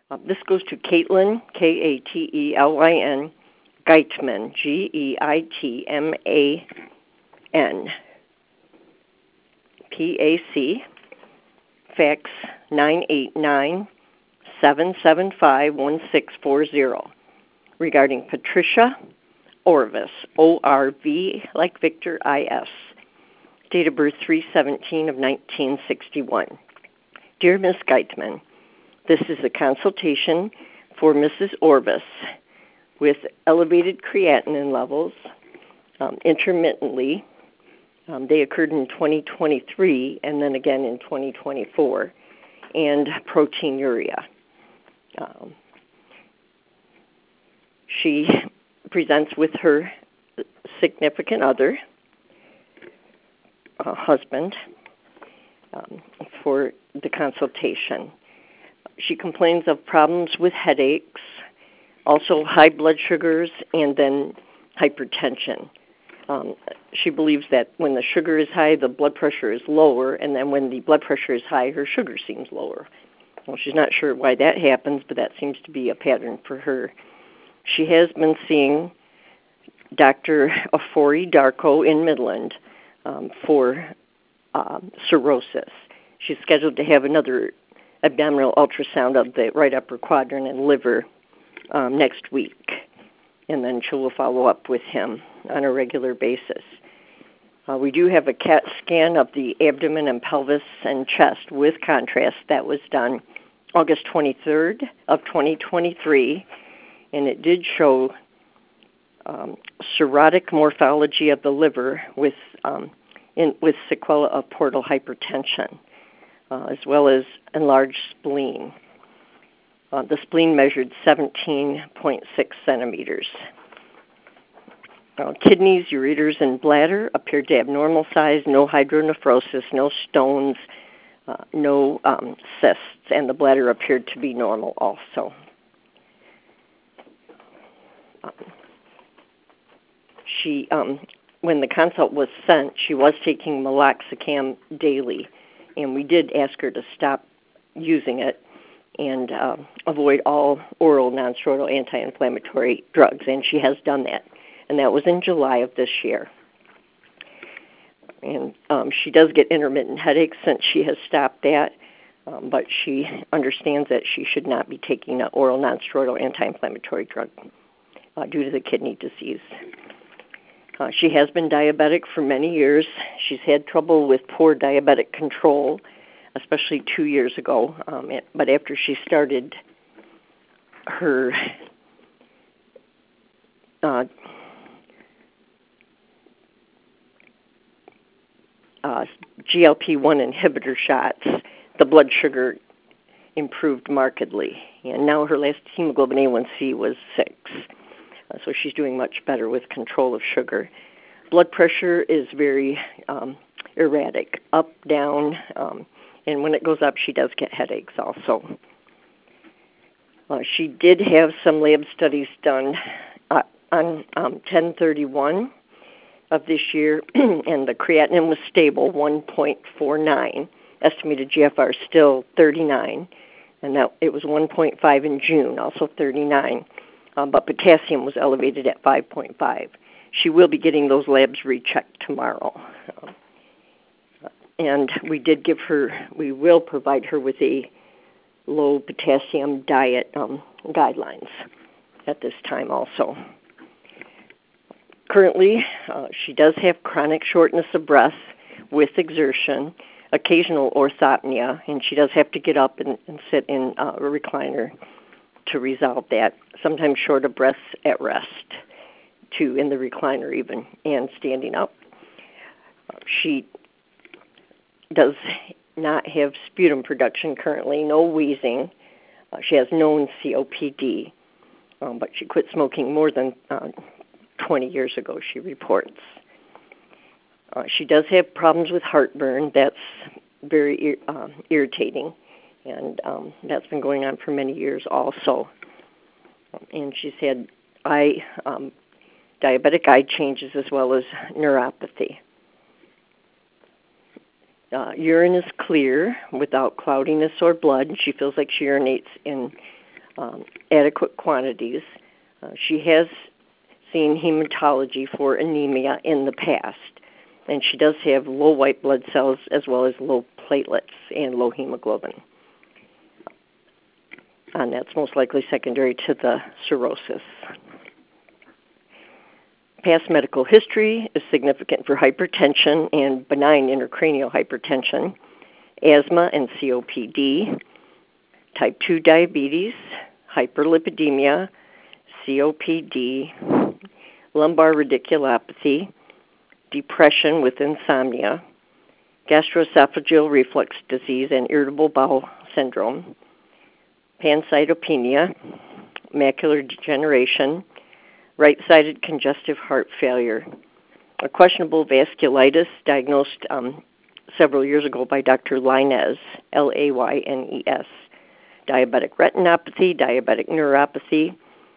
This goes to Caitlin, Katelyn, Geitman, Geitman, PAC, fax 989-775-1640, regarding Patricia Orvis, ORV, like Victor, IS, date of birth 3/17 of 1961. Dear Ms. Geitman, this is a consultation for Mrs. Orvis with elevated creatinine levels intermittently. They occurred in 2023 and then again in 2024, and proteinuria. She presents with her significant other, husband, for the consultation. She complains of problems with headaches, also high blood sugars, and then hypertension. She believes that when the sugar is high, the blood pressure is lower, and then when the blood pressure is high, her sugar seems lower. Well, she's not sure why that happens, but that seems to be a pattern for her. She has been seeing Dr. Afori Darko in Midland for cirrhosis. She's scheduled to have another abdominal ultrasound of the right upper quadrant and liver next week, and then she will follow up with him on a regular basis. We do have a CAT scan of the abdomen and pelvis and chest with contrast that was done August 23rd of 2023, and it did show cirrhotic morphology of the liver with sequela of portal hypertension, as well as enlarged spleen. The spleen measured 17.6 centimeters. Kidneys, ureters, and bladder appeared to have normal size, no hydronephrosis, no stones, no cysts, and the bladder appeared to be normal also. She, when the consult was sent, she was taking meloxicam daily, and we did ask her to stop using it and avoid all oral nonsteroidal anti-inflammatory drugs, and she has done that. And that was in July of this year. And she does get intermittent headaches since she has stopped that, but she understands that she should not be taking an oral nonsteroidal anti-inflammatory drug due to the kidney disease. She has been diabetic for many years. She's had trouble with poor diabetic control, especially 2 years ago. But after she started her GLP-1 inhibitor shots, the blood sugar improved markedly. And now her last hemoglobin A1C was 6. So she's doing much better with control of sugar. Blood pressure is very erratic, up, down, and when it goes up, she does get headaches also. She did have some lab studies done on 10/31 of this year, and the creatinine was stable, 1.49. Estimated GFR still 39, and that it was 1.5 in June, also 39. But potassium was elevated at 5.5. She will be getting those labs rechecked tomorrow. And we will provide her with a low potassium diet guidelines at this time also. Currently, she does have chronic shortness of breath with exertion, occasional orthopnea, and she does have to get up and sit in a recliner to resolve that. Sometimes short of breath at rest, too, in the recliner even, and standing up. She does not have sputum production currently, no wheezing. She has known COPD, but she quit smoking more than 20 years ago, she reports. She does have problems with heartburn. That's very irritating, and that's been going on for many years also. And she's had diabetic eye changes as well as neuropathy. Urine is clear without cloudiness or blood. She feels like she urinates in adequate quantities. She has seen hematology for anemia in the past, and she does have low white blood cells as well as low platelets and low hemoglobin. And that's most likely secondary to the cirrhosis. Past medical history is significant for hypertension and benign intracranial hypertension, asthma and COPD, type 2 diabetes, hyperlipidemia, COPD, lumbar radiculopathy, depression with insomnia, gastroesophageal reflux disease and irritable bowel syndrome, pancytopenia, macular degeneration, right-sided congestive heart failure, a questionable vasculitis diagnosed several years ago by Dr. Laynez, Laynes, diabetic retinopathy, diabetic neuropathy,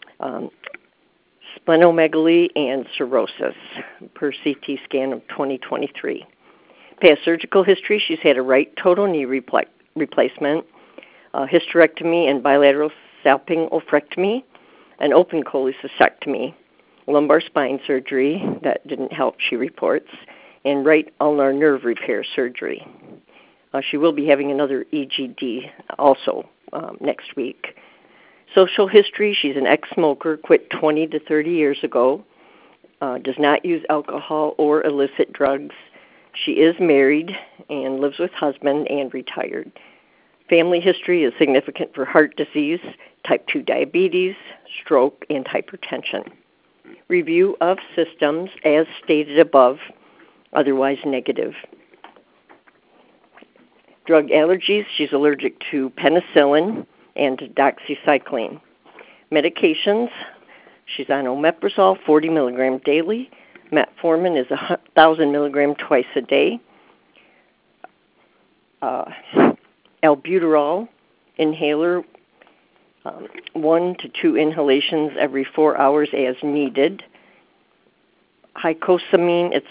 splenomegaly, and cirrhosis per CT scan of 2023. Past surgical history, she's had a right total knee replacement, hysterectomy and bilateral salpingophrectomy, an open cholecystectomy, lumbar spine surgery that didn't help, she reports, and right ulnar nerve repair surgery. She will be having another EGD also next week. Social history, she's an ex-smoker, quit 20 to 30 years ago, does not use alcohol or illicit drugs. She is married and lives with husband and retired. Family history is significant for heart disease, type 2 diabetes, stroke, and hypertension. Review of systems as stated above, otherwise negative. Drug allergies, she's allergic to penicillin and doxycycline. Medications, she's on omeprazole 40 milligram daily. Metformin is 1,000 milligram twice a day. Albuterol inhaler, 1 to 2 inhalations every 4 hours as needed. Hycosamine, it's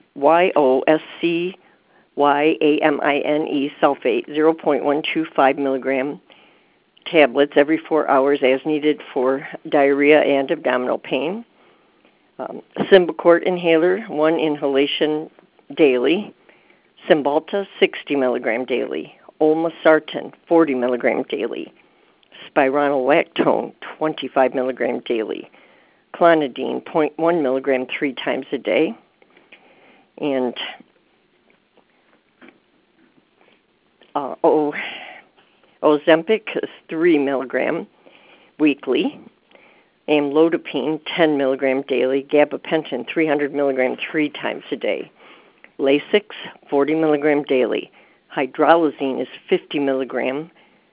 HYOSCYAMINE sulfate, 0.125 milligram tablets every 4 hours as needed for diarrhea and abdominal pain. Symbicort inhaler, 1 inhalation daily. Cymbalta, 60 milligram daily. Olmesartan, 40 milligram daily. Spironolactone, 25 milligram daily. Clonidine, 0.1 milligram 3 times a day. And Ozempic is 3 milligram weekly. Amlodipine, 10 milligram daily. Gabapentin, 300 milligram 3 times a day. Lasix, 40 milligram daily. Hydralazine is 50 milligram,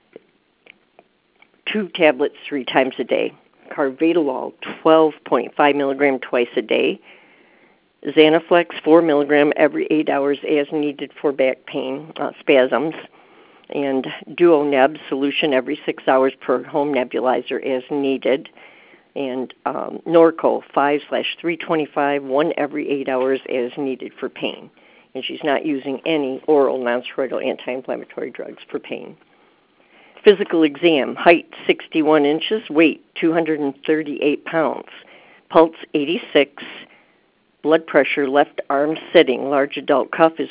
2 tablets 3 times a day. Carvedilol, 12.5 milligram twice a day. Xanaflex, 4 milligram every 8 hours as needed for back pain, spasms. And Duoneb solution every 6 hours per home nebulizer as needed. And Norco, 5/325, 1 every 8 hours as needed for pain. And she's not using any oral nonsteroidal anti-inflammatory drugs for pain. Physical exam, height 61 inches, weight 238 pounds, pulse 86, blood pressure left arm sitting, large adult cuff is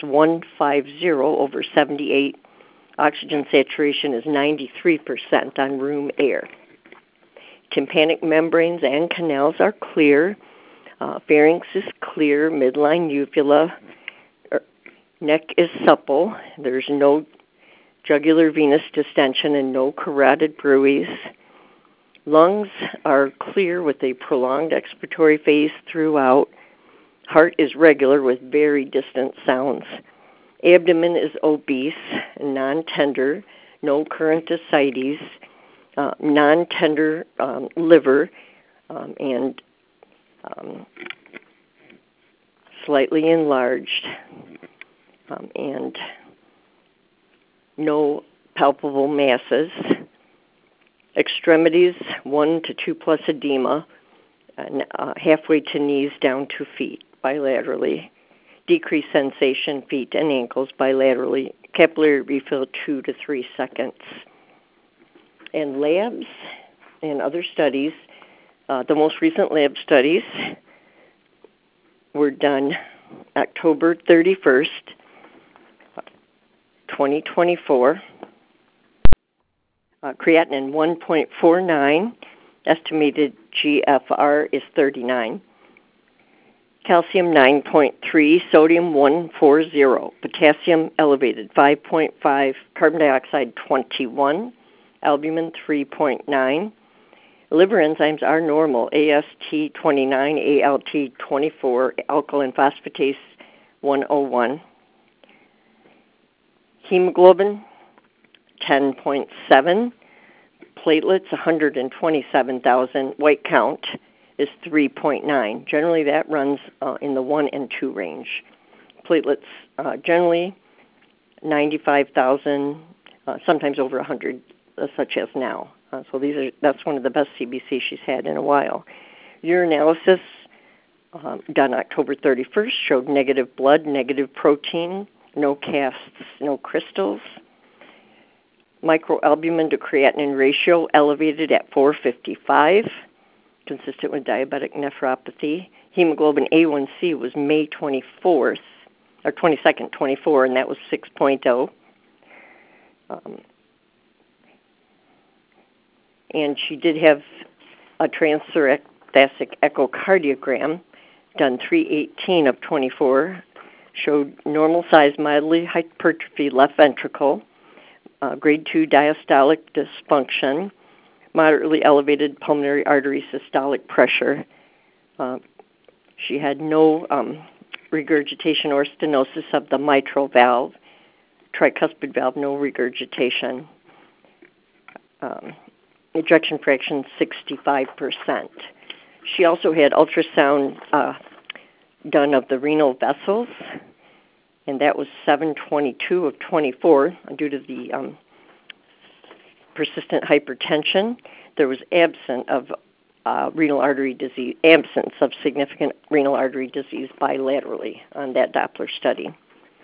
150/78, oxygen saturation is 93% on room air. Tympanic membranes and canals are clear, pharynx is clear, midline uvula, neck is supple, there's no jugular venous distension and no carotid bruits. Lungs are clear with a prolonged expiratory phase throughout. Heart is regular with very distant sounds. Abdomen is obese, non-tender, no current ascites, non-tender liver, and slightly enlarged, and no palpable masses. Extremities, 1 to 2 plus edema, halfway to knees down to feet bilaterally. Decreased sensation, feet and ankles bilaterally. Capillary refill 2 to 3 seconds. And labs and other studies, the most recent lab studies were done October 31st, 2024. Creatinine 1.49, estimated GFR is 39. Calcium 9.3, sodium 140, potassium elevated 5.5, carbon dioxide 21, albumin 3.9. Liver enzymes are normal, AST 29, ALT 24, alkaline phosphatase 101. Hemoglobin 10.7, platelets 127,000, white count is 3.9. Generally that runs in the 1 and 2 range. Platelets generally 95,000, sometimes over 100, such as now. So that's one of the best CBC she's had in a while. Urinalysis done October 31st showed negative blood, negative protein, no casts, no crystals. Microalbumin to creatinine ratio elevated at 455, consistent with diabetic nephropathy. Hemoglobin A1C was May 24th, or 22nd, 24, and that was 6.0. And she did have a transthoracic echocardiogram done 3/18 of 24, showed normal size, mildly hypertrophy left ventricle, grade 2 diastolic dysfunction, moderately elevated pulmonary artery systolic pressure. She had no regurgitation or stenosis of the mitral valve, tricuspid valve, no regurgitation. Ejection fraction 65%. She also had ultrasound done of the renal vessels, and that was 7/22 of 24 due to the persistent hypertension. There was absence of renal artery disease, absence of significant renal artery disease bilaterally on that Doppler study.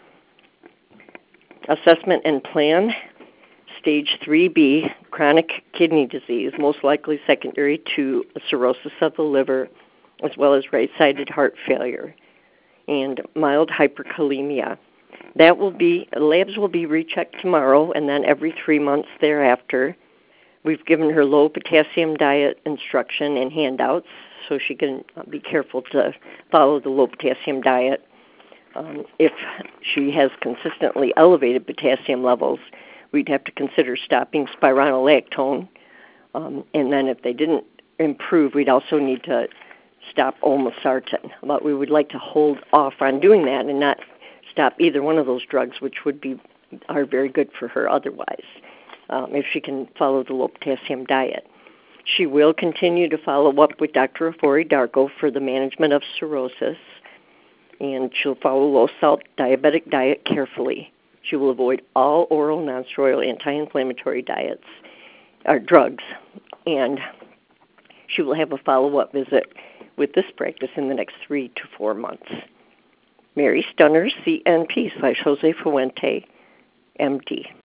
Assessment and plan, stage 3B, chronic kidney disease, most likely secondary to cirrhosis of the liver, as well as right-sided heart failure, and mild hyperkalemia. Labs will be rechecked tomorrow, and then every 3 months thereafter. We've given her low potassium diet instruction and handouts, so she can be careful to follow the low potassium diet. If she has consistently elevated potassium levels, we'd have to consider stopping spironolactone, and then if they didn't improve, we'd also need to stop olmesartan. But we would like to hold off on doing that and not stop either one of those drugs, which are very good for her otherwise, if she can follow the low potassium diet. She will continue to follow up with Dr. Ofori-Darko for the management of cirrhosis, and she'll follow low-salt diabetic diet carefully. She will avoid all oral nonsteroidal anti-inflammatory diets or drugs, and she will have a follow-up visit with this practice in the next 3 to 4 months. Mary Stunner, CNP /Jose Fuente, MD.